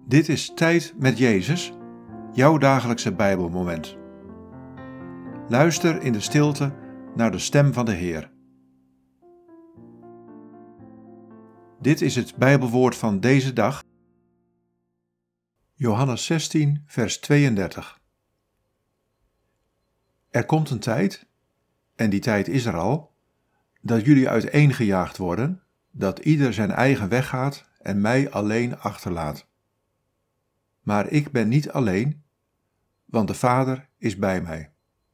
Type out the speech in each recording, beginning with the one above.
Dit is Tijd met Jezus, jouw dagelijkse Bijbelmoment. Luister in de stilte naar de stem van de Heer. Dit is het Bijbelwoord van deze dag. Johannes 16, vers 32. Er komt een tijd, en die tijd is er al, dat jullie uiteengejaagd worden, dat ieder zijn eigen weg gaat en mij alleen achterlaat. Maar ik ben niet alleen, want de Vader is bij mij.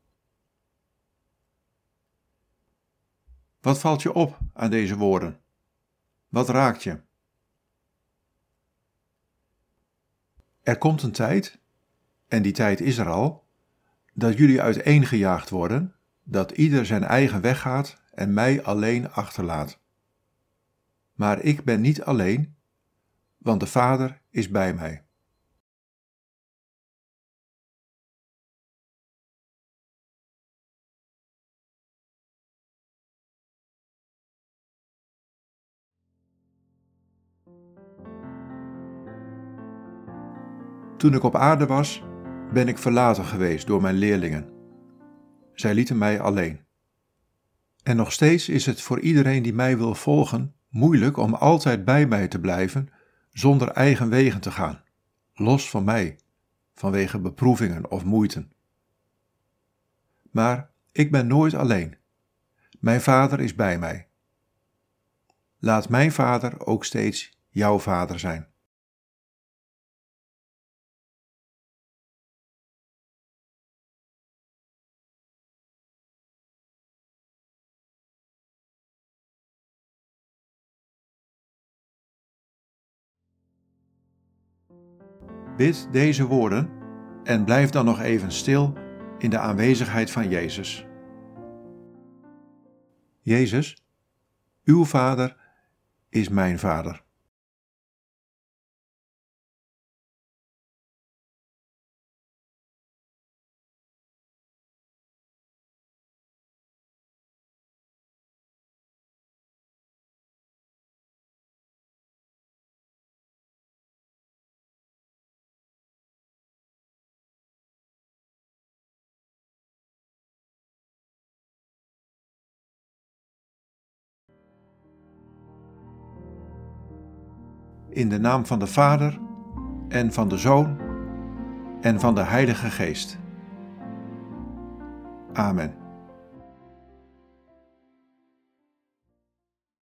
Wat valt je op aan deze woorden? Wat raakt je? Er komt een tijd, en die tijd is er al, dat jullie uiteengejaagd worden, dat ieder zijn eigen weg gaat en mij alleen achterlaat. Maar ik ben niet alleen, want de Vader is bij mij. Toen ik op aarde was, ben ik verlaten geweest door mijn leerlingen. Zij lieten mij alleen. En nog steeds is het voor iedereen die mij wil volgen moeilijk om altijd bij mij te blijven zonder eigen wegen te gaan, los van mij, vanwege beproevingen of moeiten. Maar ik ben nooit alleen. Mijn Vader is bij mij. Laat mijn Vader ook steeds jouw Vader zijn. Bid deze woorden en blijf dan nog even stil in de aanwezigheid van Jezus. Jezus, uw Vader is mijn Vader. In de naam van de Vader en van de Zoon en van de Heilige Geest. Amen.